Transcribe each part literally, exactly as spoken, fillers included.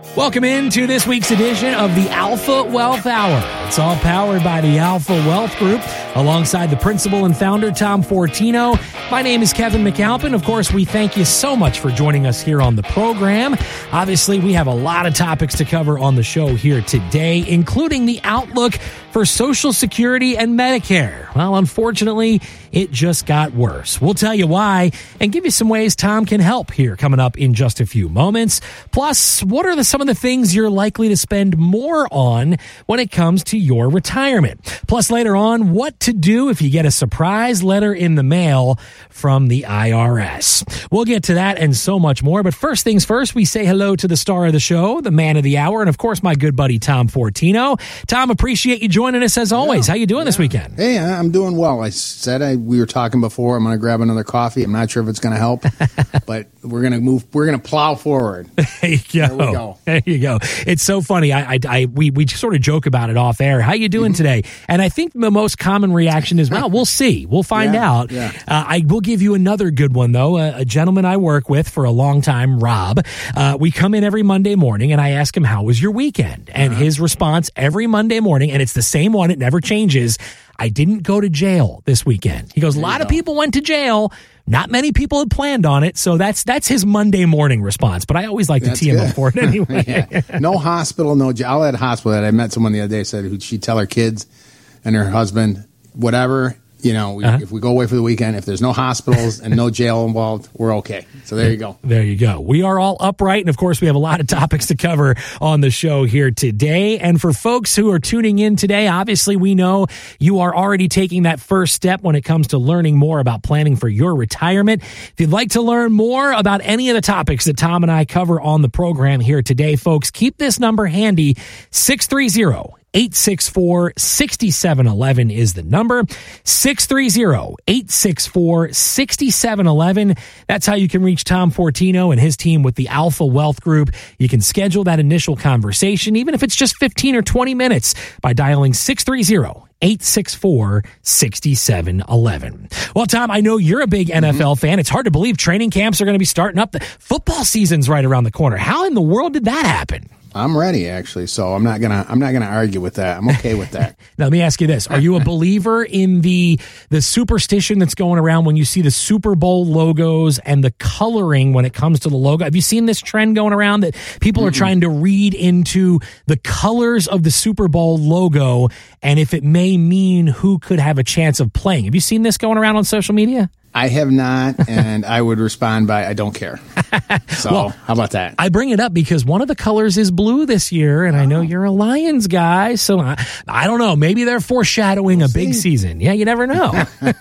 Welcome into this week's edition of the Alpha Wealth Hour. It's all powered by the Alpha Wealth Group, alongside the principal and founder, Tom Fortino. My name is Kevin McAlpin. Of course, we thank you so much for joining us here on the program. Obviously, we have a lot of topics to cover on the show here today, including the outlook for Social Security and Medicare. Well, unfortunately, it just got worse. We'll tell you why and give you some ways Tom can help here coming up in just a few moments. Plus, what are the, some of the things you're likely to spend more on when it comes to your retirement? Plus, later on, what to do if you get a surprise letter in the mail from the I R S. We'll get to that and so much more. But first things first, we say hello to the star of the show, the man of the hour, and of course, my good buddy, Tom Fortino. Tom, appreciate you joining us as always. Yeah, How you doing yeah. this weekend? Hey, I'm doing well. I said I, we were talking before. I'm going to grab another coffee. I'm not sure if it's going to help, but we're going to move. We're going to plow forward. There you go. There we go. There you go. It's so funny. I, I, I we, we sort of joke about it off air. How you doing mm-hmm. today? And I think the most common reaction is, well, we'll see. We'll find yeah, out. Yeah. Uh, I will give you another good one, though. A, a gentleman I work with for a long time, Rob. Uh, we come in every Monday morning, and I ask him, how was your weekend? And uh-huh. his response every Monday morning, and it's the same one. It never changes. I didn't go to jail this weekend. He goes, a lot of people went to jail. Not many people had planned on it, so that's that's his Monday morning response. But I always like that's to tee him good. up for it anyway. yeah. No hospital, no jail. I'll add hospital. That I met someone the other day said who she'd tell her kids and her husband, whatever, you know, we, uh-huh. if we go away for the weekend, if there's no hospitals and no jail involved, we're okay. So there you go. There you go. We are all upright, and of course, we have a lot of topics to cover on the show here today. And for folks who are tuning in today, obviously, we know you are already taking that first step when it comes to learning more about planning for your retirement. If you'd like to learn more about any of the topics that Tom and I cover on the program here today, folks, keep this number handy. six three zero, eight six four, six seven one one is the number. six three zero, eight six four, six seven one one. That's how you can reach Tom Fortino and his team with the Alpha Wealth Group. You can schedule that initial conversation, even if it's just fifteen or twenty minutes, by dialing six three zero, eight six four, six seven one one. Well, Tom, I know you're a big N F L mm-hmm. fan. It's hard to believe training camps are going to be starting up. The football season's right around the corner. How in the world did that happen? I'm ready, actually, so I'm not gonna I'm not gonna argue with that. I'm okay with that. Now, let me ask you this: are you a believer in the the superstition that's going around when you see the Super Bowl logos and the coloring when it comes to the logo? Have you seen this trend going around that people mm-hmm. are trying to read into the colors of the Super Bowl logo and if it may mean who could have a chance of playing? Have you seen this going around on social media? I have not, and I would respond by, I don't care. So, well, how about that? I bring it up because one of the colors is blue this year, and oh. I know you're a Lions guy, so I, I don't know. Maybe they're foreshadowing we'll a big see. season. Yeah, you never know.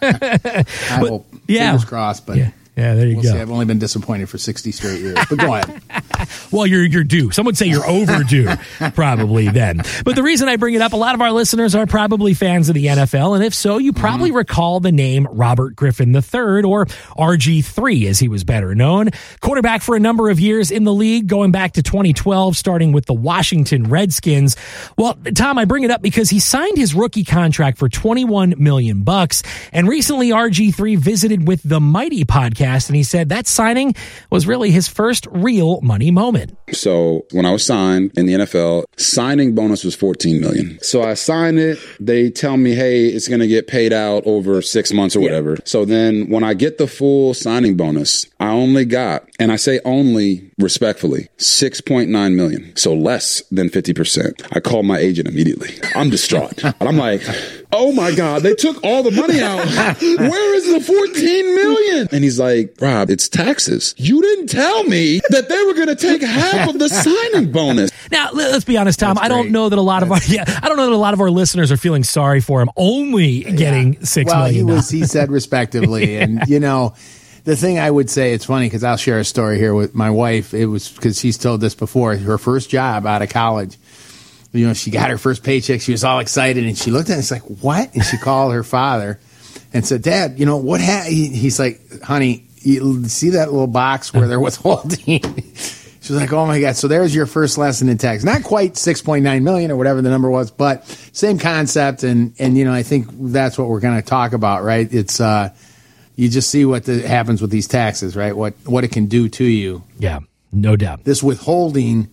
I but, hope. Yeah. Fingers crossed, but... Yeah. Yeah, there you we'll go. See. I've only been disappointed for sixty straight years, but go ahead. Well, you're you're due. Some would say you're overdue, probably then. But the reason I bring it up, a lot of our listeners are probably fans of the N F L, and if so, you probably mm-hmm. recall the name Robert Griffin the third, or R G three as he was better known. Quarterback for a number of years in the league, going back to twenty twelve, starting with the Washington Redskins. Well, Tom, I bring it up because he signed his rookie contract for twenty-one million bucks, and recently R G three visited with the Mighty podcast, and he said that signing was really his first real money moment. So when I was signed in the N F L, signing bonus was fourteen million dollars. So I signed it. They tell me, hey, it's going to get paid out over six months or yeah. whatever. So then when I get the full signing bonus, I only got, and I say only respectfully, six point nine million dollars. So less than fifty percent. I called my agent immediately. I'm distraught. And I'm like, oh my God, they took all the money out. Where is the fourteen million dollars? And he's like, Rob, it's taxes. You didn't tell me that they were going to take half of the signing bonus. Now, let's be honest, Tom. That's I don't great. know that a lot That's... of our yeah, I don't know that a lot of our listeners are feeling sorry for him only getting yeah. six well, million. Well, he was. He said respectively, yeah. and you know. The thing I would say, it's funny because I'll share a story here with my wife. It was because she's told this before. Her first job out of college, you know, she got her first paycheck. She was all excited, and she looked at it and it's like, what? And she called her father and said, Dad, you know, what happened? He's like, honey, you see that little box where they're withholding? She was like, oh, my God. So there's your first lesson in tax. Not quite six point nine million dollars or whatever the number was, but same concept. And, and you know, I think that's what we're going to talk about, right? It's uh you just see what the, happens with these taxes, right? What what it can do to you. Yeah, no doubt. This withholding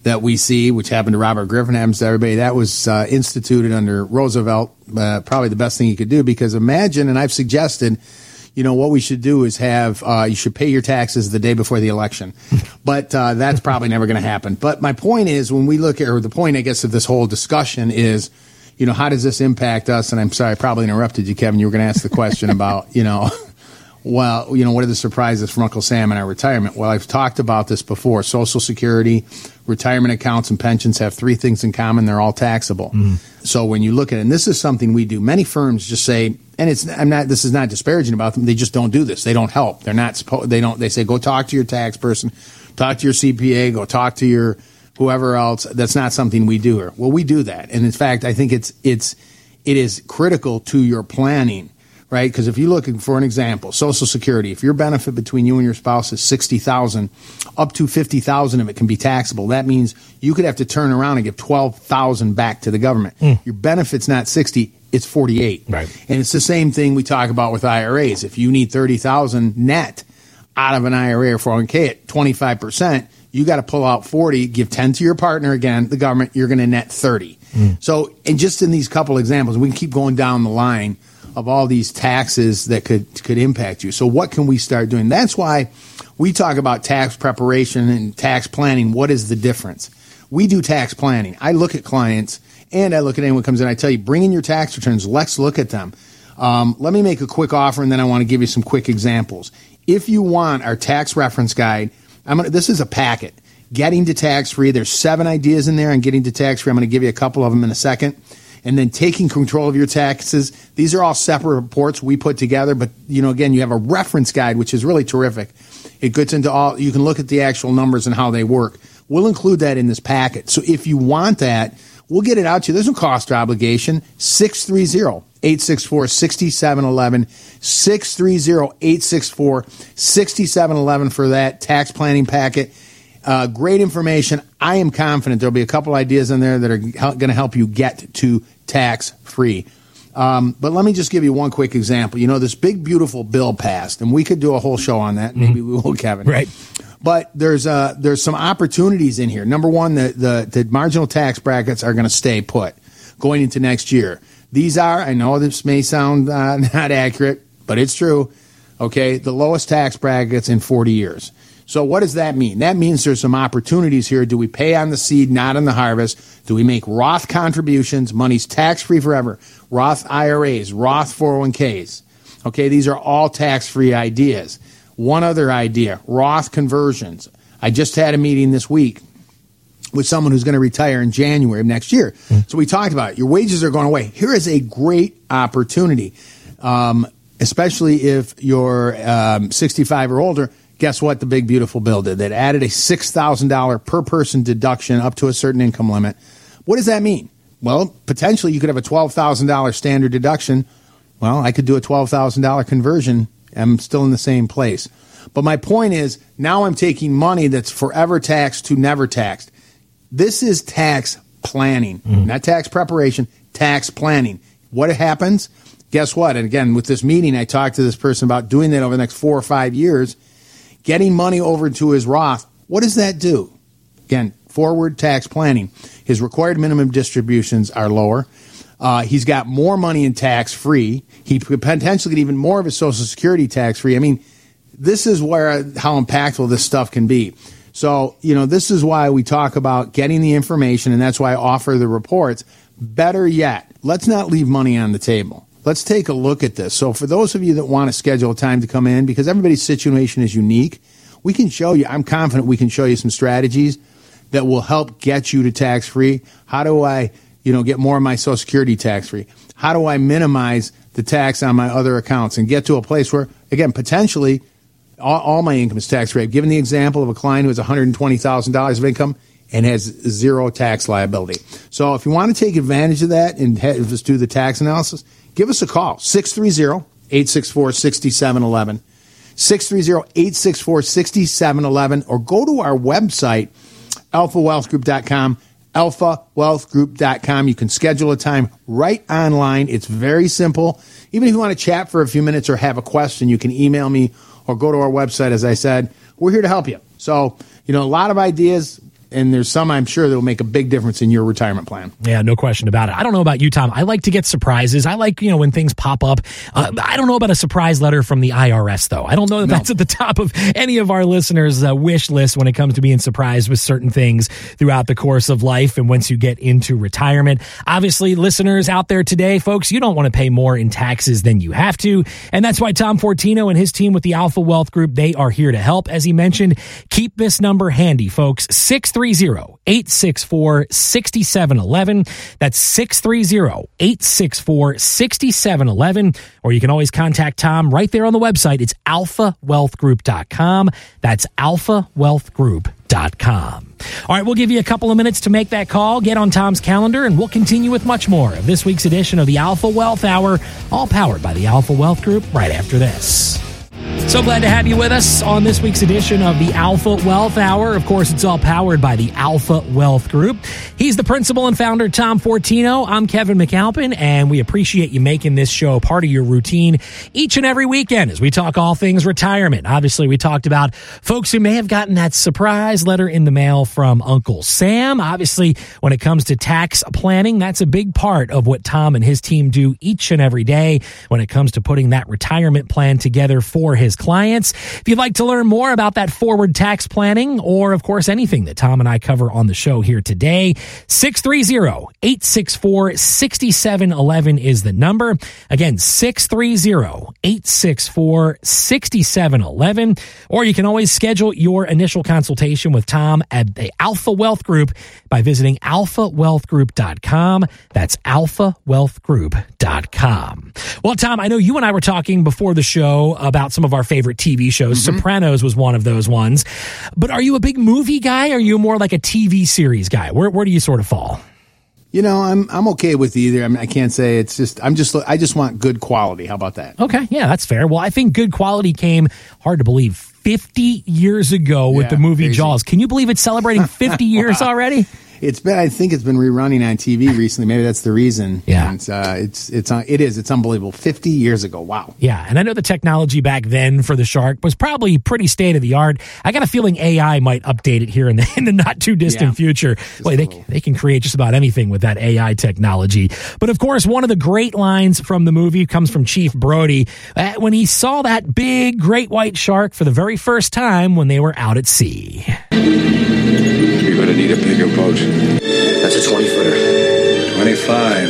that we see, which happened to Robert Griffin, happens to everybody, that was uh, instituted under Roosevelt. Uh, probably the best thing you could do, because imagine, and I've suggested, you know, what we should do is have, uh, you should pay your taxes the day before the election. But uh, that's probably never going to happen. But my point is, when we look at, or the point, I guess, of this whole discussion is, you know, how does this impact us? And I'm sorry, I probably interrupted you, Kevin. You were going to ask the question about, you know, well, you know, what are the surprises from Uncle Sam in our retirement? Well, I've talked about this before. Social Security, retirement accounts, and pensions have three things in common. They're all taxable. Mm. So when you look at it, and this is something we do, many firms just say, and it's, I'm not, this is not disparaging about them. They just don't do this. They don't help. They're not supposed, they don't, they say, go talk to your tax person, talk to your C P A, go talk to your whoever else. That's not something we do here. Well, we do that. And in fact, I think it's, it's, it is critical to your planning. Right? Because if you're looking for an example, Social Security, if your benefit between you and your spouse is sixty thousand dollars, up to fifty thousand dollars of it can be taxable. That means you could have to turn around and give twelve thousand dollars back to the government. Mm. Your benefit's not sixty, it's forty-eight. Right. And it's the same thing we talk about with I R As. If you need thirty thousand dollars net out of an I R A or four oh one k at twenty-five percent, you got to pull out forty, give ten to your partner again, the government, you're going to net thirty. Mm. So, and just in these couple examples, we can keep going down the line of all these taxes that could could impact you. So what can we start doing? That's why we talk about tax preparation and tax planning. What is the difference? We do tax planning. I look at clients and I look at anyone who comes in. I tell you, bring in your tax returns. Let's look at them. Um, let me make a quick offer, and then I want to give you some quick examples. If you want our tax reference guide, I'm gonna, this is a packet. Getting to tax-free. There's seven ideas in there on getting to tax-free. I'm going to give you a couple of them in a second. And then taking control of your taxes. These are all separate reports we put together. But, you know, again, you have a reference guide, which is really terrific. It gets into all, you can look at the actual numbers and how they work. We'll include that in this packet. So if you want that, we'll get it out to you. There's no cost or obligation. six three zero, eight six four, six seven one one. six three zero, eight six four, six seven one one for that tax planning packet. Uh, great information. I am confident there'll be a couple ideas in there that are going to help you get to tax-free. Um, but let me just give you one quick example. You know, this big, beautiful bill passed, and we could do a whole show on that. Maybe mm-hmm. we will, Kevin. Right. But there's uh, there's some opportunities in here. Number one, the, the, the marginal tax brackets are going to stay put going into next year. These are, I know this may sound uh, not accurate, but it's true, okay, the lowest tax brackets in forty years. So what does that mean? That means there's some opportunities here. Do we pay on the seed, not on the harvest? Do we make Roth contributions? Money's tax-free forever. Roth I R As, Roth four oh one k's. Okay, these are all tax-free ideas. One other idea, Roth conversions. I just had a meeting this week with someone who's going to retire in January of next year. Mm. So we talked about it. Your wages are going away. Here is a great opportunity, um, especially if you're um, sixty-five or older. Guess what the big, beautiful bill did? That added a six thousand dollars per person deduction up to a certain income limit. What does that mean? Well, potentially you could have a twelve thousand dollars standard deduction. Well, I could do a twelve thousand dollars conversion. I'm still in the same place. But my point is, now I'm taking money that's forever taxed to never taxed. This is tax planning, mm. not tax preparation, tax planning. What happens? Guess what? And again, with this meeting, I talked to this person about doing that over the next four or five years. Getting money over to his Roth, what does that do? Again, forward tax planning. His required minimum distributions are lower. Uh, he's got more money in tax-free. He could potentially get even more of his Social Security tax-free. I mean, this is where how impactful this stuff can be. So, you know, this is why we talk about getting the information, and that's why I offer the reports. Better yet, let's not leave money on the table. Let's take a look at this. So for those of you that want to schedule a time to come in, because everybody's situation is unique, we can show you, I'm confident we can show you some strategies that will help get you to tax-free. How do I, you know, get more of my Social Security tax-free? How do I minimize the tax on my other accounts and get to a place where, again, potentially all, all my income is tax-free? I've given the example of a client who has one hundred twenty thousand dollars of income and has zero tax liability. So if you want to take advantage of that and just do the tax analysis, give us a call, six three zero, eight six four, six seven one one, six three zero, eight six four, six seven one one, or go to our website, alpha wealth group dot com, alpha wealth group dot com. You can schedule a time right online. It's very simple. Even if you want to chat for a few minutes or have a question, you can email me or go to our website. As I said, we're here to help you. So, you know, a lot of ideas. and there's some I'm sure that will make a big difference in your retirement plan. Yeah, no question about it. I don't know about you, Tom. I like to get surprises. I like, you know, when things pop up. Uh, I don't know about a surprise letter from the I R S, though. I don't know that no. that's at the top of any of our listeners' uh, wish list when it comes to being surprised with certain things throughout the course of life and once you get into retirement. Obviously, listeners out there today, folks, you don't want to pay more in taxes than you have to. And that's why Tom Fortino and his team with the Alpha Wealth Group, they are here to help. As he mentioned, keep this number handy, folks. six three zero, eight six four, six seven one one. That's six three zero, eight six four, six seven one one. Or you can always contact Tom right there on the website. It's alpha wealth group dot com. That's alpha wealth group dot com. All right, we'll give you a couple of minutes to make that call. Get on Tom's calendar, and we'll continue with much more of this week's edition of the Alpha Wealth Hour, all powered by the Alpha Wealth Group, right after this. So glad to have you with us on this week's edition of the Alpha Wealth Hour. Of course, it's all powered by the Alpha Wealth Group. He's the principal and founder, Tom Fortino. I'm Kevin McAlpin, and we appreciate you making this show part of your routine each and every weekend as we talk all things retirement. Obviously, we talked about folks who may have gotten that surprise letter in the mail from Uncle Sam. Obviously, when it comes to tax planning, that's a big part of what Tom and his team do each and every day when it comes to putting that retirement plan together for his clients. If you'd like to learn more about that forward tax planning, or of course anything that Tom and I cover on the show here today, six three zero, eight six four, six seven one one is the number. Again, six three zero, eight six four, six seven one one. Or you can always schedule your initial consultation with Tom at the Alpha Wealth Group by visiting alpha wealth group dot com. That's alpha wealth group dot com. Well, Tom, I know you and I were talking before the show about some of our favorite T V shows. Mm-hmm. Sopranos was one of those ones. But are you a big movie guy? Or are you more like a T V series guy? Where where do you sort of fall? You know, I'm I'm okay with either. I mean, I can't say it's just I'm just I just want good quality. How about that? Okay, yeah, that's fair. Well, I think good quality came, hard to believe, fifty years ago with yeah, the movie crazy. Jaws. Can you believe it's celebrating fifty years already? It's been, I think it's been rerunning on T V recently. Maybe that's the reason. Yeah. And, uh, it's, it's, uh, it is, it's unbelievable. fifty years ago. Wow. Yeah. And I know the technology back then for the shark was probably pretty state of the art. I got a feeling A I might update it here in the, in the not too distant yeah. future. Boy, they, they can create just about anything with that A I technology. But of course, one of the great lines from the movie comes from Chief Brody uh, when he saw that big great white shark for the very first time when they were out at sea. You're going to need a bigger boat. That's a twenty-footer. twenty-five.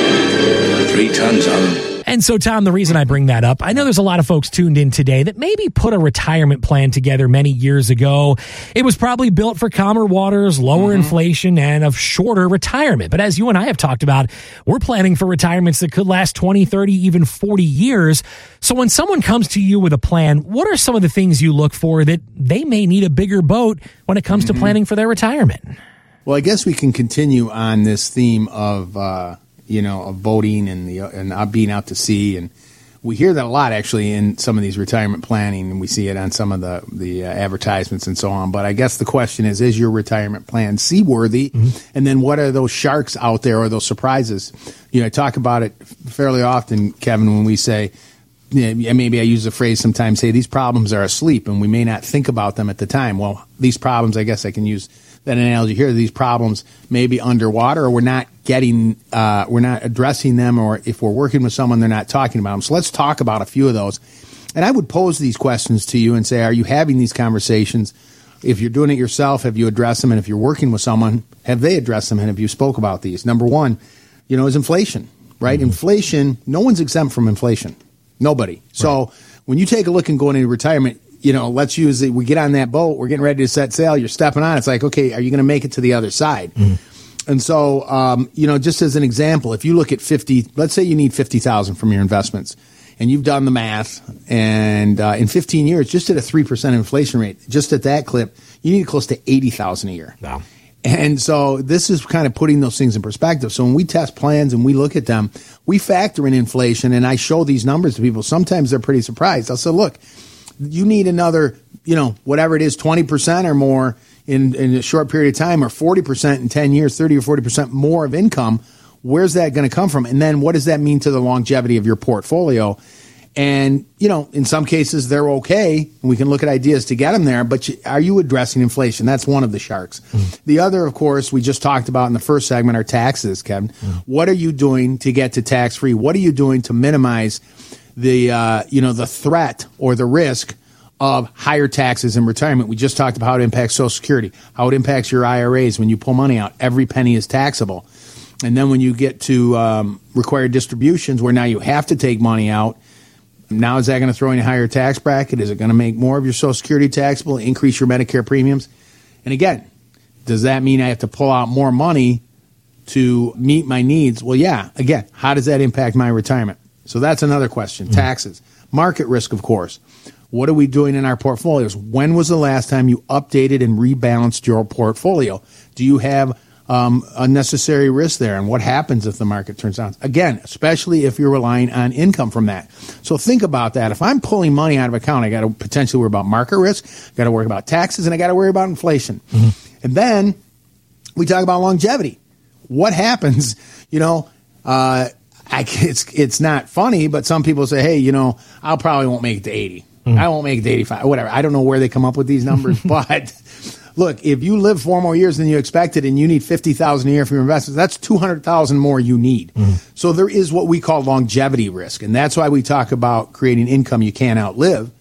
Three tons on them. And so, Tom, the reason I bring that up, I know there's a lot of folks tuned in today that maybe put a retirement plan together many years ago. It was probably built for calmer waters, lower mm-hmm. inflation, and of shorter retirement. But as you and I have talked about, we're planning for retirements that could last twenty, thirty, even forty years. So when someone comes to you with a plan, what are some of the things you look for that they may need a bigger boat when it comes mm-hmm. to planning for their retirement? Well, I guess we can continue on this theme of, uh, you know, of boating and the and uh, being out to sea, and we hear that a lot actually in some of these retirement planning, and we see it on some of the the uh, advertisements and so on. But I guess the question is: is your retirement plan seaworthy? Mm-hmm. And then what are those sharks out there, or those surprises? You know, I talk about it fairly often, Kevin, when we say, you know, maybe I use the phrase sometimes, hey, these problems are asleep, and we may not think about them at the time. Well, these problems, I guess I can use that analogy here. These problems may be underwater, or we're not getting, uh, we're not addressing them, or if we're working with someone, they're not talking about them. So let's talk about a few of those. And I would pose these questions to you and say, are you having these conversations? If you're doing it yourself, have you addressed them? And if you're working with someone, have they addressed them? And have you spoke about these? Number one, you know, is inflation, right? Mm-hmm. Inflation, no one's exempt from inflation. Nobody. Right. So when you take a look and go into retirement, you know, let's use it. We get on that boat. We're getting ready to set sail. You're stepping on. It's like, okay, are you going to make it to the other side? Mm-hmm. And so, um, you know, just as an example, if you look at fifty, let's say you need fifty thousand from your investments, and you've done the math, and uh, in fifteen years, just at a three percent inflation rate, just at that clip, you need close to eighty thousand a year. Wow. And so this is kind of putting those things in perspective. So when we test plans and we look at them, we factor in inflation, and I show these numbers to people. Sometimes they're pretty surprised. I'll say, look, you need another, you know, whatever it is, twenty percent or more in, in a short period of time, or forty percent in ten years, thirty or forty percent more of income. Where's that going to come from? And then what does that mean to the longevity of your portfolio? And, you know, in some cases they're okay, and we can look at ideas to get them there, but you, are you addressing inflation? That's one of the sharks. Mm. The other, of course, we just talked about in the first segment are taxes, Kevin. Mm. What are you doing to get to tax-free? What are you doing to minimize the, uh, you know, the threat or the risk of higher taxes in retirement? We just talked about how it impacts Social Security, how it impacts your I R As when you pull money out. Every penny is taxable. And then when you get to um, required distributions where now you have to take money out, now is that going to throw in a higher tax bracket? Is it going to make more of your Social Security taxable, increase your Medicare premiums? And again, does that mean I have to pull out more money to meet my needs? Well, yeah. Again, how does that impact my retirement? So that's another question. Mm-hmm. Taxes. Market risk, of course. What are we doing in our portfolios? When was the last time you updated and rebalanced your portfolio? Do you have Um, unnecessary risk there, and what happens if the market turns down? Again, especially if you're relying on income from that. So think about that. If I'm pulling money out of account, I got to potentially worry about market risk, got to worry about taxes, and I got to worry about inflation. Mm-hmm. And then we talk about longevity. What happens? You know, uh, I, it's it's not funny, but some people say, "Hey, you know, I'll probably won't make it to eighty. Mm-hmm. I won't make it to eighty-five. Whatever." I don't know where they come up with these numbers, but. Look, if you live four more years than you expected and you need fifty thousand dollars a year for your investments, that's two hundred thousand dollars more you need. Mm-hmm. So there is what we call longevity risk, and that's why we talk about creating income you can't outlive.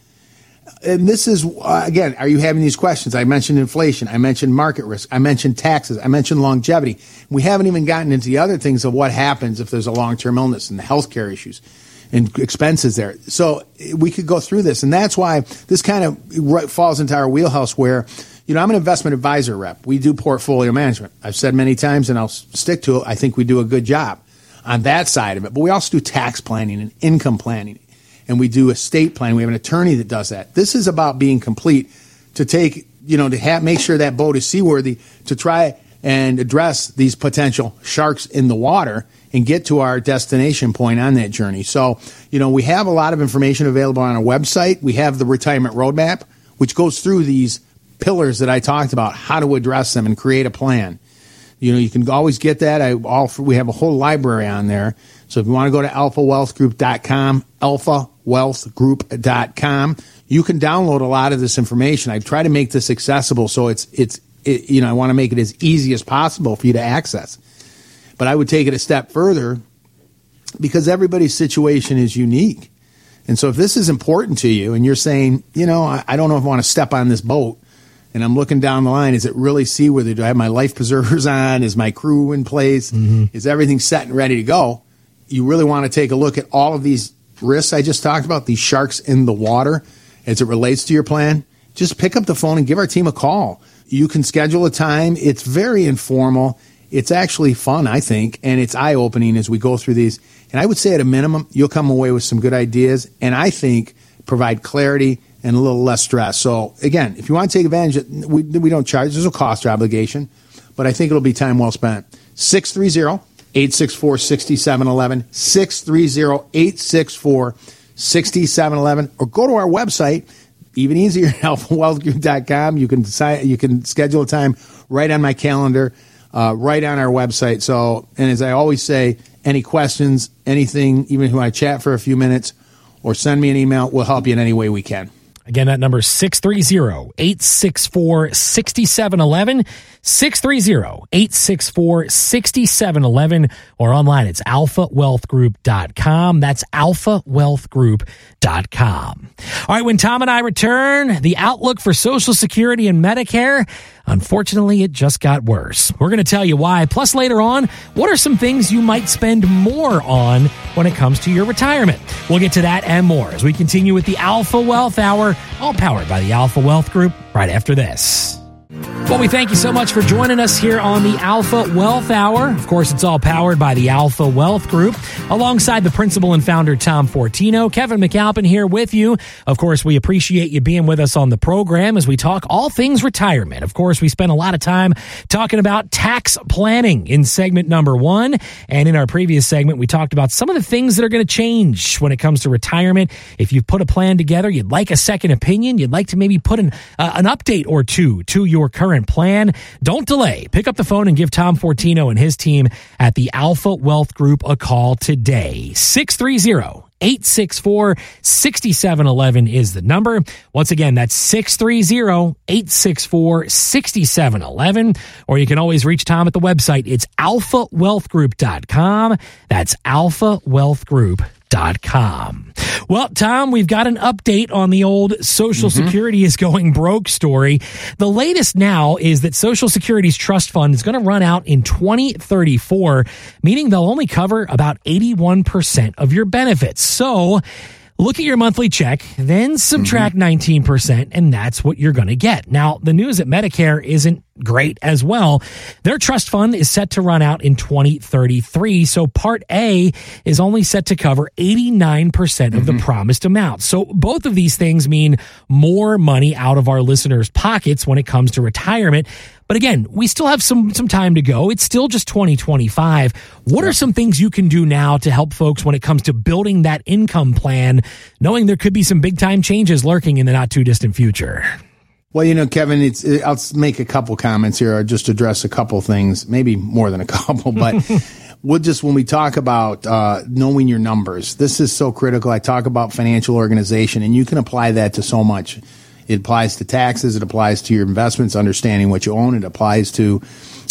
And this is, uh, again, are you having these questions? I mentioned inflation. I mentioned market risk. I mentioned taxes. I mentioned longevity. We haven't even gotten into the other things of what happens if there's a long-term illness and the healthcare issues and expenses there. So we could go through this, and that's why this kind of falls into our wheelhouse where, you know, I'm an investment advisor rep. We do portfolio management. I've said many times, and I'll stick to it, I think we do a good job on that side of it. But we also do tax planning and income planning, and we do estate planning. We have an attorney that does that. This is about being complete to take, you know, to have, make sure that boat is seaworthy, to try and address these potential sharks in the water and get to our destination point on that journey. So, you know, we have a lot of information available on our website. We have the retirement roadmap, which goes through these pillars that I talked about, how to address them and create a plan. You know, you can always get that. I all we have a whole library on there. So if you want to go to alpha wealth group dot com, alpha wealth group dot com, you can download a lot of this information. I try to make this accessible, so it's it's it, you know, I want to make it as easy as possible for you to access. But I would take it a step further because everybody's situation is unique. And so if this is important to you and you're saying, you know, I, I don't know if I want to step on this boat, and I'm looking down the line, is it really seaworthy? Do I have my life preservers on? Is my crew in place? Mm-hmm. Is everything set and ready to go? You really want to take a look at all of these risks I just talked about, these sharks in the water, as it relates to your plan. Just pick up the phone and give our team a call. You can schedule a time. It's very informal. It's actually fun, I think, and it's eye-opening as we go through these. And I would say at a minimum, you'll come away with some good ideas, and I think provide clarity and a little less stress. So, again, if you want to take advantage of it, we, we don't charge. There's a cost or obligation, but I think it'll be time well spent. six three zero, eight six four, six seven one one, six three zero, eight six four, six seven one one, or go to our website, even easier, alpha wealth group dot com. You can decide, you can schedule a time right on my calendar, uh, right on our website. So, and as I always say, any questions, anything, even if you want to chat for a few minutes or send me an email, we'll help you in any way we can. Again, that number is six three zero, eight six four, six seven one one, six three zero, eight six four, six seven one one, or online it's alpha wealth group dot com. That's alpha wealth group dot com. All right, when Tom and I return, the outlook for Social Security and Medicare, unfortunately, it just got worse. We're going to tell you why. Plus, later on, what are some things you might spend more on when it comes to your retirement? We'll get to that and more as we continue with the Alpha Wealth Hour, all powered by the Alpha Wealth Group, right after this. Well, we thank you so much for joining us here on the Alpha Wealth Hour. Of course, it's all powered by the Alpha Wealth Group. Alongside the principal and founder, Tom Fortino, Kevin McAlpin here with you. Of course, we appreciate you being with us on the program as we talk all things retirement. Of course, we spent a lot of time talking about tax planning in segment number one. And in our previous segment, we talked about some of the things that are going to change when it comes to retirement. If you've put a plan together, you'd like a second opinion, you'd like to maybe put an, uh, an update or two to your current plan, don't delay. Pick up the phone and give Tom Fortino and his team at the Alpha Wealth Group a call today. six three zero, eight six four, six seven one one is the number. Once again, that's six three zero, eight six four, six seven one one. Or you can always reach Tom at the website. It's alpha wealth group dot com. That's alpha wealth group dot com. Well, Tom, we've got an update on the old Social mm-hmm. Security is going broke story. The latest now is that Social Security's trust fund is going to run out in twenty thirty-four, meaning they'll only cover about eighty-one percent of your benefits. So look at your monthly check, then subtract mm-hmm. nineteen percent, and that's what you're going to get. Now, the news at Medicare isn't great as well. Their trust fund is set to run out in twenty thirty-three, so Part A is only set to cover eighty-nine percent of mm-hmm. the promised amount. So both of these things mean more money out of our listeners' pockets when it comes to retirement. But again, we still have some some time to go. It's still just twenty twenty-five. What are some things you can do now to help folks when it comes to building that income plan, knowing there could be some big-time changes lurking in the not-too-distant future? Well, you know, Kevin, it's, it, I'll make a couple comments here, or just address a couple things, maybe more than a couple, but we'll just, when we talk about uh, knowing your numbers, this is so critical. I talk about financial organization, and you can apply that to so much. It applies to taxes. It applies to your investments, understanding what you own. It applies to,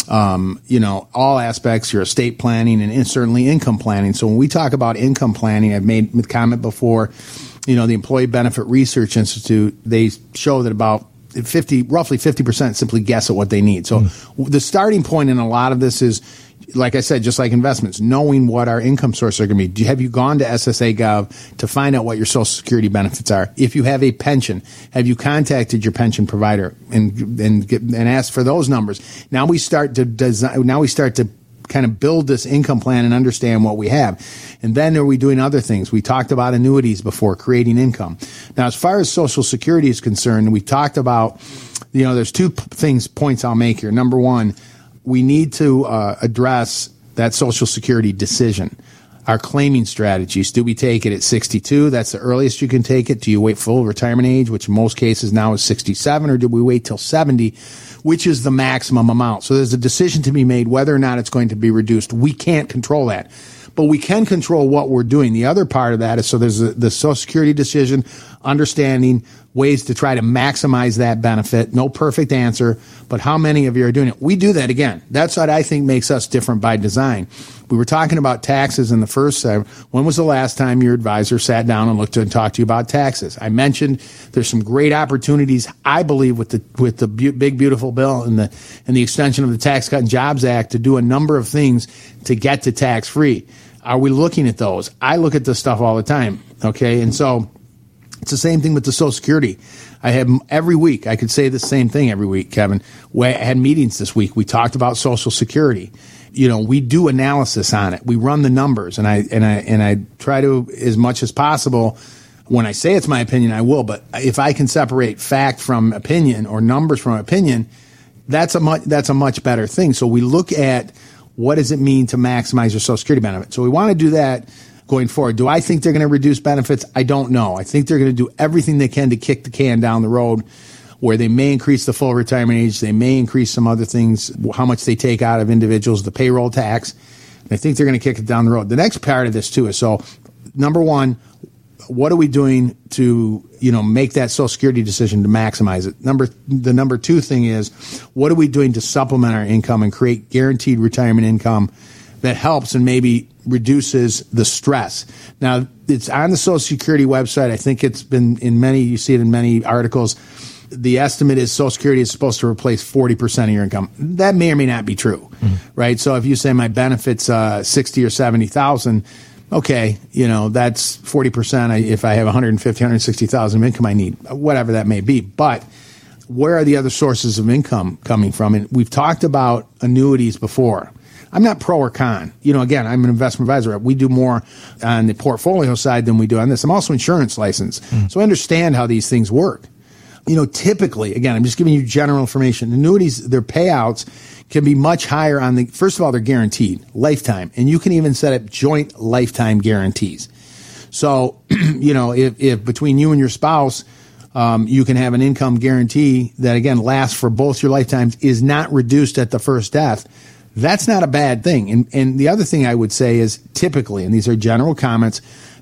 um, you know, all aspects, your estate planning and certainly income planning. So when we talk about income planning, I've made a comment before, you know, the Employee Benefit Research Institute, they show that about fifty, roughly fifty percent simply guess at what they need. So mm. the starting point in a lot of this is, like I said, just like investments, knowing what our income sources are going to be. Do you, have you gone to S S A Gov to find out what your Social Security benefits are? If you have a pension, have you contacted your pension provider and and get, and asked for those numbers? Now we start to design. Now we start to kind of build this income plan and understand what we have. And then are we doing other things? We talked about annuities before, creating income. Now, as far as Social Security is concerned, we talked about, you know, there's two p- things, points I'll make here. Number one, we need to uh, address that Social Security decision. Our claiming strategies. Do we take it at sixty-two? That's the earliest you can take it. Do you wait full retirement age, which in most cases now is sixty-seven, or do we wait till seventy, which is the maximum amount? So there's a decision to be made whether or not it's going to be reduced. We can't control that, but we can control what we're doing. The other part of that is, so there's a, the Social Security decision, understanding ways to try to maximize that benefit. No perfect answer, but how many of you are doing it? We do that again. That's what I think makes us different by design. We were talking about taxes in the first segment. When was the last time your advisor sat down and looked to and talked to you about taxes? I mentioned there's some great opportunities, I believe, with the with the bu- big beautiful bill and the and the extension of the Tax Cut and Jobs Act to do a number of things to get to tax free. Are we looking at those? I look at this stuff all the time. Okay, and so it's the same thing with the Social Security. I have every week, I could say the same thing every week, Kevin. We had meetings this week. We talked about Social Security. You know, we do analysis on it. We run the numbers, and I and I and I try to, as much as possible, when I say it's my opinion, I will. But if I can separate fact from opinion or numbers from opinion, that's a much that's a much better thing. So we look at what does it mean to maximize your Social Security benefit. So we want to do that going forward. Do I think they're going to reduce benefits? I don't know. I think they're going to do everything they can to kick the can down the road, where they may increase the full retirement age. They may increase some other things, how much they take out of individuals, the payroll tax. And I think they're going to kick it down the road. The next part of this, too, is, so number one, what are we doing to, you know, make that Social Security decision to maximize it? Number, the number two thing is, what are we doing to supplement our income and create guaranteed retirement income that helps and maybe reduces the stress? Now, it's on the Social Security website. I think it's been in many, you see it in many articles. The estimate is Social Security is supposed to replace forty percent of your income. That may or may not be true, mm-hmm. right? So if you say my benefit's uh, sixty or seventy thousand, okay, you know, that's forty percent. If I have one hundred fifty, one hundred sixty thousand of income I need, whatever that may be. But where are the other sources of income coming from? And we've talked about annuities before. I'm not pro or con. You know, again, I'm an investment advisor. We do more on the portfolio side than we do on this. I'm also insurance licensed, mm. so I understand how these things work. You know, typically, again, I'm just giving you general information. Annuities, their payouts can be much higher on the, first of all, they're guaranteed, lifetime. And you can even set up joint lifetime guarantees. So, you know, if, if between you and your spouse, um, you can have an income guarantee that, again, lasts for both your lifetimes, is not reduced at the first death, that's not a bad thing. And, and the other thing I would say is, typically, and these are general comments,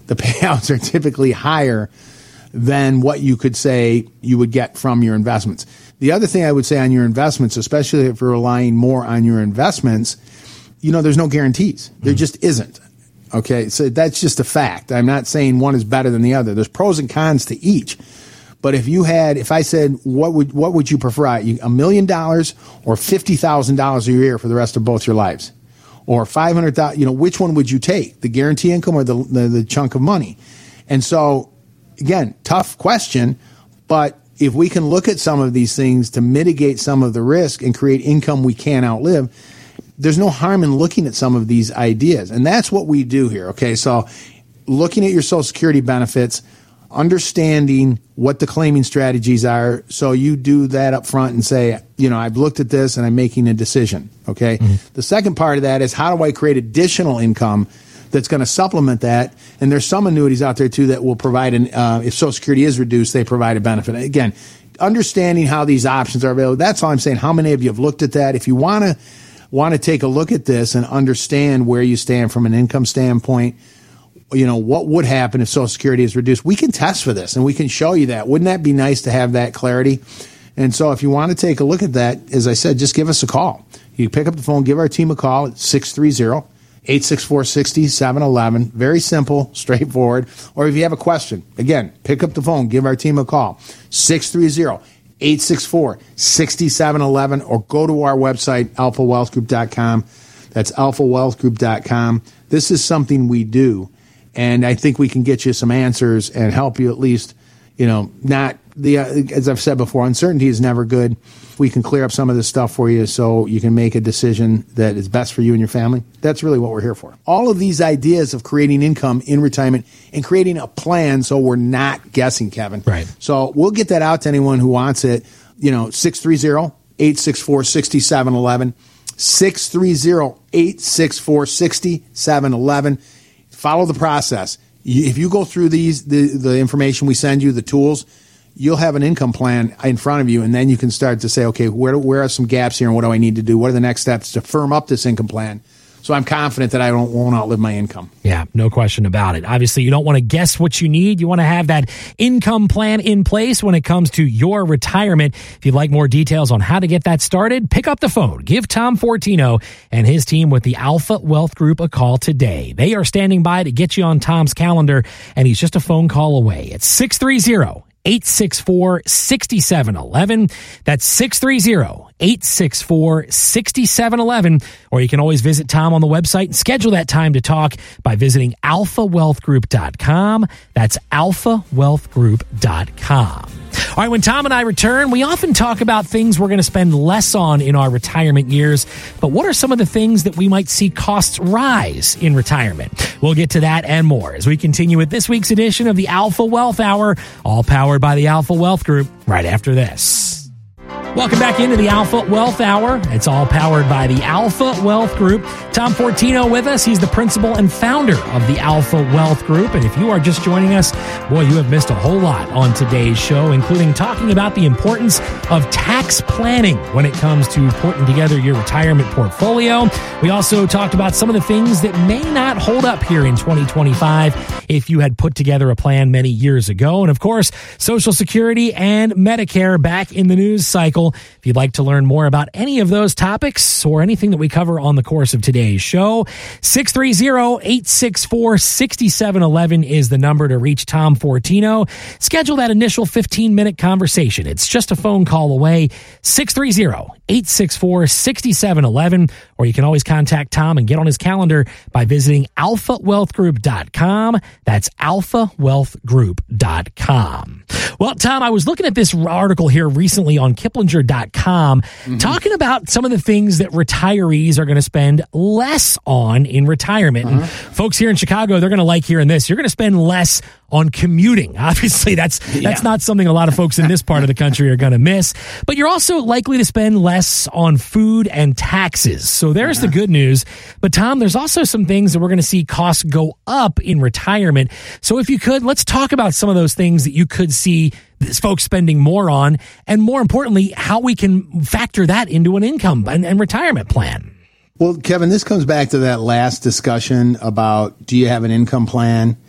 the payouts are typically higher than what you could say you would get from your investments. The other thing I would say on your investments, especially if you're relying more on your investments, you know, there's no guarantees. There mm. just isn't. Okay, so that's just a fact. I'm not saying one is better than the other. There's pros and cons to each. But if you had, if I said, what would what would you prefer? A million dollars or fifty thousand dollars a year for the rest of both your lives, or five hundred thousand? You know, which one would you take? The guarantee income or the, the the chunk of money? And so, again, tough question. But if we can look at some of these things to mitigate some of the risk and create income we can't outlive, there's no harm in looking at some of these ideas. And that's what we do here. Okay, so looking at your Social Security benefits, understanding what the claiming strategies are, so you do that up front and say, you know, I've looked at this and I'm making a decision. Okay. Mm-hmm. The second part of that is, how do I create additional income that's going to supplement that? And there's some annuities out there too that will provide an, uh, if Social Security is reduced, they provide a benefit. Again, understanding how these options are available. That's all I'm saying. How many of you have looked at that? If you want to want to take a look at this and understand where you stand from an income standpoint, you know, what would happen if Social Security is reduced? We can test for this and we can show you that. Wouldn't that be nice to have that clarity? And so if you want to take a look at that, as I said, just give us a call. You pick up the phone, give our team a call at six three zero, eight six four, six seven one one. Very simple, straightforward. Or if you have a question, again, pick up the phone, give our team a call, six three zero, eight six four, six seven one one, or go to our website, alpha wealth group dot com. That's alpha wealth group dot com. This is something we do. And I think we can get you some answers and help you at least, you know, not the, uh, as I've said before, uncertainty is never good. We can clear up some of this stuff for you so you can make a decision that is best for you and your family. That's really what we're here for. All of these ideas of creating income in retirement and creating a plan so we're not guessing, Kevin. Right. So we'll get that out to anyone who wants it. You know, six three zero, eight six four, six seven one one, six three zero, eight six four, six seven one one. Follow the process. If you go through these, the, the information we send you, the tools, you'll have an income plan in front of you, and then you can start to say, okay, where where are some gaps here, and what do I need to do? What are the next steps to firm up this income plan? So I'm confident that I don't, won't outlive my income. Yeah, no question about it. Obviously, you don't want to guess what you need. You want to have that income plan in place when it comes to your retirement. If you'd like more details on how to get that started, pick up the phone. Give Tom Fortino and his team with the Alpha Wealth Group a call today. They are standing by to get you on Tom's calendar, and he's just a phone call away. It's six three zero, eight six four, six seven one one. That's six three zero, eight six four, six seven one one. Or you can always visit Tom on the website and schedule that time to talk by visiting alpha wealth group dot com. That's alpha wealth group dot com. All right, when Tom and I return, we often talk about things we're going to spend less on in our retirement years, but what are some of the things that we might see costs rise in retirement? We'll get to that and more as we continue with this week's edition of the Alpha Wealth Hour, all powered by the Alpha Wealth Group, right after this. Welcome back into the Alpha Wealth Hour. It's all powered by the Alpha Wealth Group. Tom Fortino with us. He's the principal and founder of the Alpha Wealth Group. And if you are just joining us, boy, you have missed a whole lot on today's show, including talking about the importance of tax planning when it comes to putting together your retirement portfolio. We also talked about some of the things that may not hold up here in twenty twenty-five if you had put together a plan many years ago. And of course, Social Security and Medicare back in the news cycle. If you'd like to learn more about any of those topics or anything that we cover on the course of today's show, six three zero, eight six four, six seven one one is the number to reach Tom Fortino. Schedule that initial fifteen-minute conversation. It's just a phone call away, six three zero, eight six four, six seven one one, or you can always contact Tom and get on his calendar by visiting alpha wealth group dot com. That's alpha wealth group dot com. Well, Tom, I was looking at this article here recently on Kiplinger dot com, mm-hmm. talking about some of the things that retirees are going to spend less on in retirement. Uh-huh. And folks here in Chicago, they're going to like hearing this. You're going to spend less on commuting. Obviously, that's that's yeah. not something a lot of folks in this part of the country are going to miss. But you're also likely to spend less on food and taxes. So there's uh-huh. the good news. But Tom, there's also some things that we're going to see costs go up in retirement. So if you could, let's talk about some of those things that you could see folks spending more on, and more importantly, how we can factor that into an income and, and retirement plan. Well, Kevin, this comes back to that last discussion about, do you have an income plan?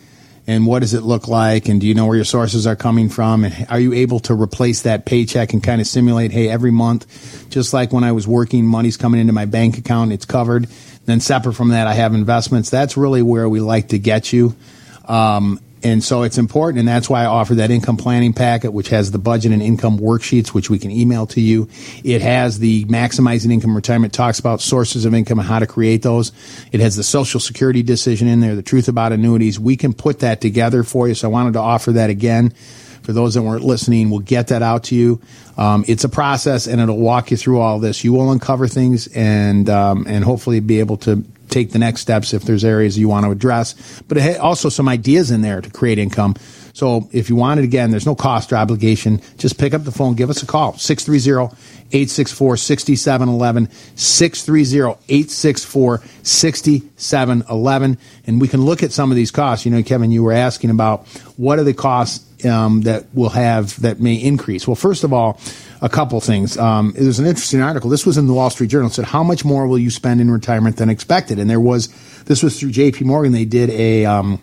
And what does it look like? And do you know where your sources are coming from? And are you able to replace that paycheck and kind of simulate, hey, every month, just like when I was working, money's coming into my bank account, it's covered. Then separate from that, I have investments. That's really where we like to get you. Um, and so it's important, and that's why I offer that income planning packet, which has the budget and income worksheets, which we can email to you. It has the maximizing income retirement, talks about sources of income and how to create those. It has the Social Security decision in there, the truth about annuities. We can put that together for you, so I wanted to offer that again. For those that weren't listening, we'll get that out to you. Um, it's a process, and it'll walk you through all this. You will uncover things and um, and hopefully be able to take the next steps if there's areas you want to address. But it had also some ideas in there to create income. So if you want it, again, there's no cost or obligation. Just pick up the phone, give us a call, six three zero, eight six four, six seven one one, six three zero, eight six four, six seven one one. And we can look at some of these costs. You know, Kevin, you were asking about what are the costs um, that we'll have that may increase. Well, first of all, a couple things. Um, there's an interesting article. This was in the Wall Street Journal. It said, how much more will you spend in retirement than expected? And there was, this was through J P Morgan. They did a, um,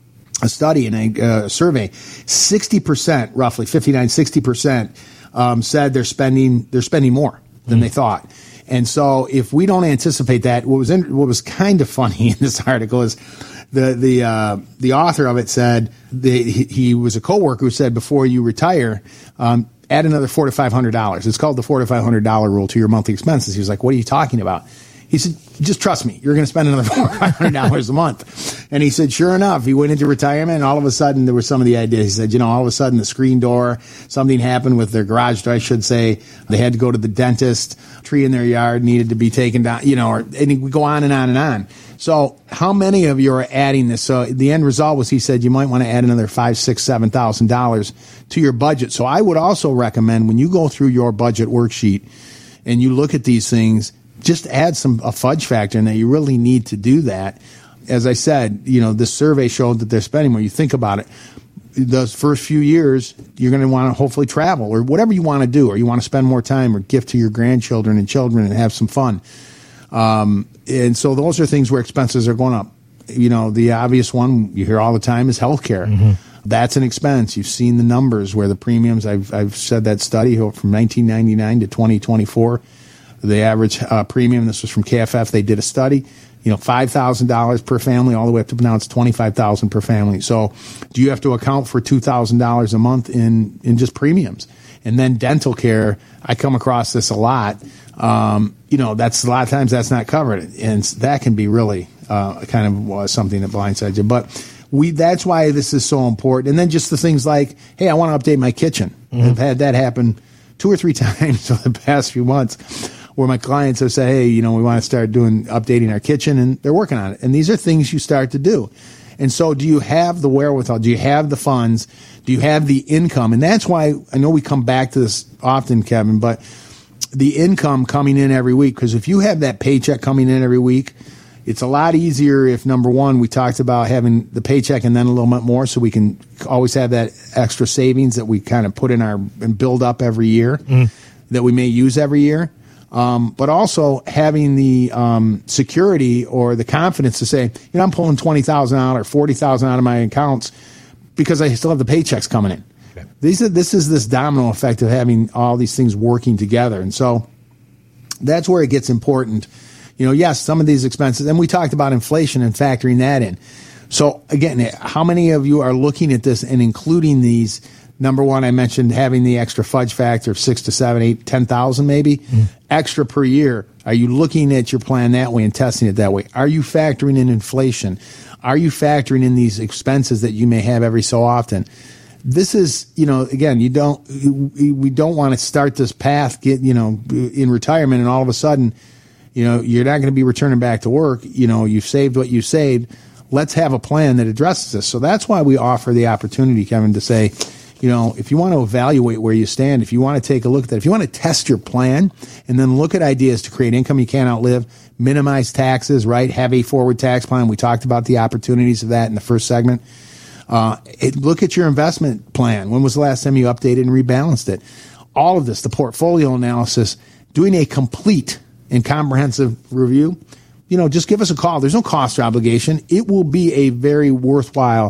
a study and a uh, survey. sixty percent, roughly fifty-nine, sixty percent, um, said they're spending, they're spending more than mm. they thought. And so if we don't anticipate that, what was in, what was kind of funny in this article is the, the, uh, the author of it said the, he, he was a coworker who said, before you retire, um, add another four to five hundred dollars. It's called the four to five hundred dollar rule to your monthly expenses. He was like, "What are you talking about?" He said, "Just trust me. You're going to spend another four to five hundred dollars a month." And he said, sure enough, he went into retirement, and all of a sudden there were some of the ideas. He said, you know, all of a sudden the screen door, something happened with their garage door, I should say. They had to go to the dentist. A tree in their yard needed to be taken down. You know, or, and we go on and on and on. So how many of you are adding this? So the end result was, he said, you might want to add another five, six, seven thousand dollars to your budget. So I would also recommend, when you go through your budget worksheet and you look at these things, just add some a fudge factor in that. You really need to do that. As I said, you know, this survey showed that they're spending more. You think about it, those first few years, you're going to want to hopefully travel or whatever you want to do, or you want to spend more time or gift to your grandchildren and children and have some fun. Um, and so those are things where expenses are going up. You know, the obvious one you hear all the time is healthcare. Mm-hmm. That's an expense. You've seen the numbers where the premiums, I've, I've said that study from nineteen ninety-nine to twenty twenty-four, the average uh, premium, this was from K F F, they did a study, you know, five thousand dollars per family, all the way up to now it's twenty-five thousand dollars per family. So do you have to account for two thousand dollars a month in, in just premiums? And then dental care, I come across this a lot. Um, you know, that's a lot of times that's not covered. And that can be really uh, kind of uh, something that blindsides you. But we that's why this is so important. And then just the things like, hey, I want to update my kitchen. Mm-hmm. I've had that happen two or three times over the past few months, where my clients have said, hey, you know, we want to start doing updating our kitchen, and they're working on it. And these are things you start to do. And so do you have the wherewithal? Do you have the funds? Do you have the income? And that's why I know we come back to this often, Kevin, but the income coming in every week, because if you have that paycheck coming in every week, it's a lot easier if, number one, we talked about having the paycheck and then a little bit more, so we can always have that extra savings that we kind of put in our and build up every year mm. that we may use every year. Um, but also having the um, security or the confidence to say, you know, I'm pulling twenty thousand dollars or forty thousand dollars out of my accounts because I still have the paychecks coming in. Okay. These are, this is this domino effect of having all these things working together. And so that's where it gets important. You know, yes, some of these expenses, and we talked about inflation and factoring that in. So again, how many of you are looking at this and including these? Number one, I mentioned having the extra fudge factor of six to seven, eight, ten thousand maybe mm. extra per year. Are you looking at your plan that way and testing it that way? Are you factoring in inflation? Are you factoring in these expenses that you may have every so often? This is, you know, again, you don't, we don't want to start this path, get, you know, in retirement, and all of a sudden, you know, you're not going to be returning back to work. You know, you've saved what you saved. Let's have a plan that addresses this. So that's why we offer the opportunity, Kevin, to say, you know, if you want to evaluate where you stand, if you want to take a look at that, if you want to test your plan and then look at ideas to create income you can't outlive, minimize taxes, right? Have a forward tax plan. We talked about the opportunities of that in the first segment. Uh, it, look at your investment plan. When was the last time you updated and rebalanced it? All of this, the portfolio analysis, doing a complete and comprehensive review. You know, just give us a call. There's no cost or obligation. It will be a very worthwhile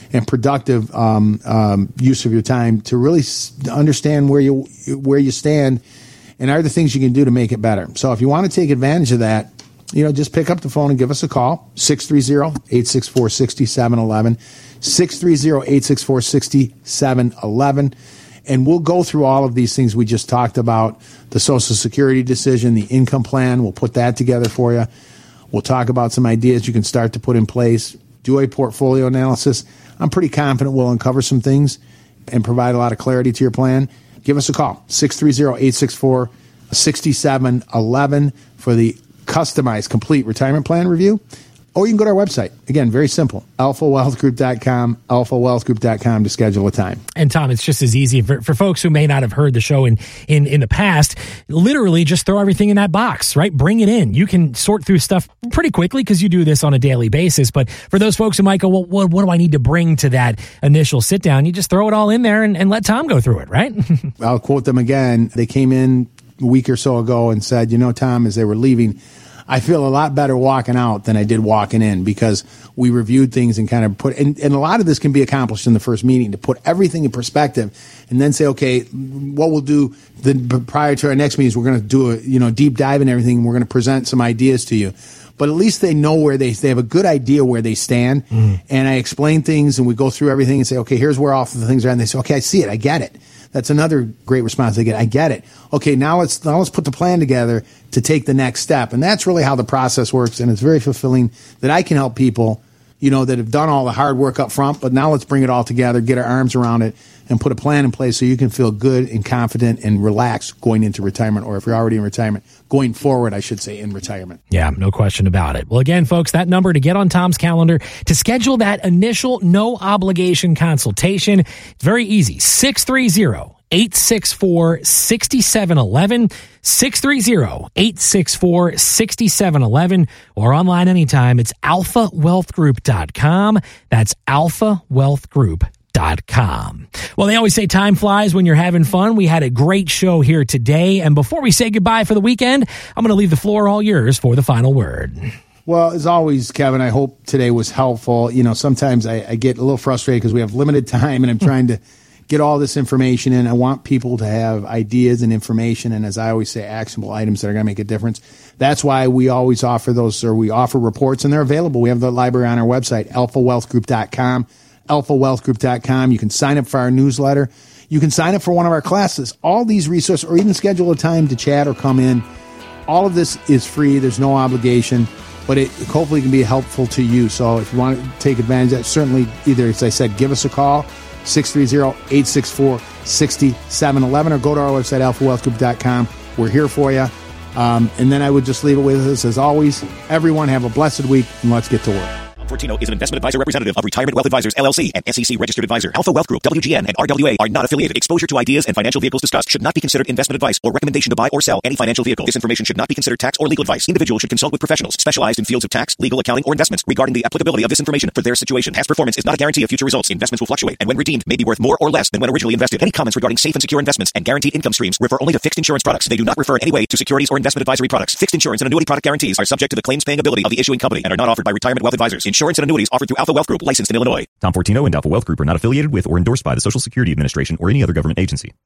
and productive um, um, use of your time to really s- understand where you where you stand and are the things you can do to make it better. So if you want to take advantage of that, you know, just pick up the phone and give us a call, six three zero, eight six four, six seven one one, six three zero, eight six four, six seven one one. And we'll go through all of these things we just talked about, the Social Security decision, the income plan. We'll put that together for you. We'll talk about some ideas you can start to put in place, do a portfolio analysis. I'm pretty confident we'll uncover some things and provide a lot of clarity to your plan. Give us a call, six three zero, eight six four, six seven one one for the customized complete retirement plan review. Or you can go to our website. Again, very simple, alpha wealth group dot com, alpha wealth group dot com to schedule a time. And Tom, it's just as easy for, for folks who may not have heard the show in, in, in the past, literally just throw everything in that box, right? Bring it in. You can sort through stuff pretty quickly because you do this on a daily basis. But for those folks who might go, well, what, what do I need to bring to that initial sit down? You just throw it all in there and, and let Tom go through it, right? I'll quote them again. They came in a week or so ago and said, you know, Tom, as they were leaving, I feel a lot better walking out than I did walking in because we reviewed things and kind of put, and, and a lot of this can be accomplished in the first meeting to put everything in perspective and then say, okay, what we'll do the, prior to our next meeting is we're going to do a, you know, deep dive in everything. And we're going to present some ideas to you, but at least they know where they, they have a good idea where they stand. Mm. And I explain things and we go through everything and say, okay, here's where all the things are. And they say, okay, I see it. I get it. That's another great response they get. I get it. Okay, now let's now let's put the plan together to take the next step. And that's really how the process works. And it's very fulfilling that I can help people, you know, that have done all the hard work up front, but now let's bring it all together, get our arms around it, and put a plan in place so you can feel good and confident and relaxed going into retirement, or if you're already in retirement, going forward, I should say, in retirement. Yeah, no question about it. Well, again, folks, that number to get on Tom's calendar to schedule that initial no obligation consultation, it's very easy. six three zero, eight six four, six seven one one, six three zero, eight six four, six seven one one, or online anytime. It's alpha wealth group dot com. That's alpha wealth group dot com. Well, they always say time flies when you're having fun. We had a great show here today. And before we say goodbye for the weekend, I'm going to leave the floor all yours for the final word. Well, as always, Kevin, I hope today was helpful. You know, sometimes I, I get a little frustrated because we have limited time and I'm trying to get all this information in. I want people to have ideas and information, and as I always say, actionable items that are going to make a difference. That's why we always offer those, or we offer reports, and they're available. We have the library on our website, alpha wealth group dot com, alpha wealth group dot com. You can sign up for our newsletter. You can sign up for one of our classes. All these resources, or even schedule a time to chat or come in. All of this is free. There's no obligation, but it hopefully can be helpful to you. So if you want to take advantage of that, certainly either, as I said, give us a call, six three zero, eight six four, six seven one one, or go to our website, alpha wealth group dot com. We're here for you. Um, and then I would just leave it with us, as always, everyone have a blessed week, and let's get to work. Fortino is an investment advisor representative of Retirement Wealth Advisors, L L C, and S E C registered advisor. Alpha Wealth Group, W G N, and R W A are not affiliated. Exposure to ideas and financial vehicles discussed should not be considered investment advice or recommendation to buy or sell any financial vehicle. This information should not be considered tax or legal advice. Individuals should consult with professionals specialized in fields of tax, legal, accounting, or investments regarding the applicability of this information for their situation. Past performance is not a guarantee of future results. Investments will fluctuate, and when redeemed, may be worth more or less than when originally invested. Any comments regarding safe and secure investments and guaranteed income streams refer only to fixed insurance products. They do not refer in any way to securities or investment advisory products. Fixed insurance and annuity product guarantees are subject to the claims paying ability of the issuing company and are not offered by Retirement Wealth Advisors. Insurance and annuities offered through Alpha Wealth Group, licensed in Illinois. Tom Fortino and Alpha Wealth Group are not affiliated with or endorsed by the Social Security Administration or any other government agency.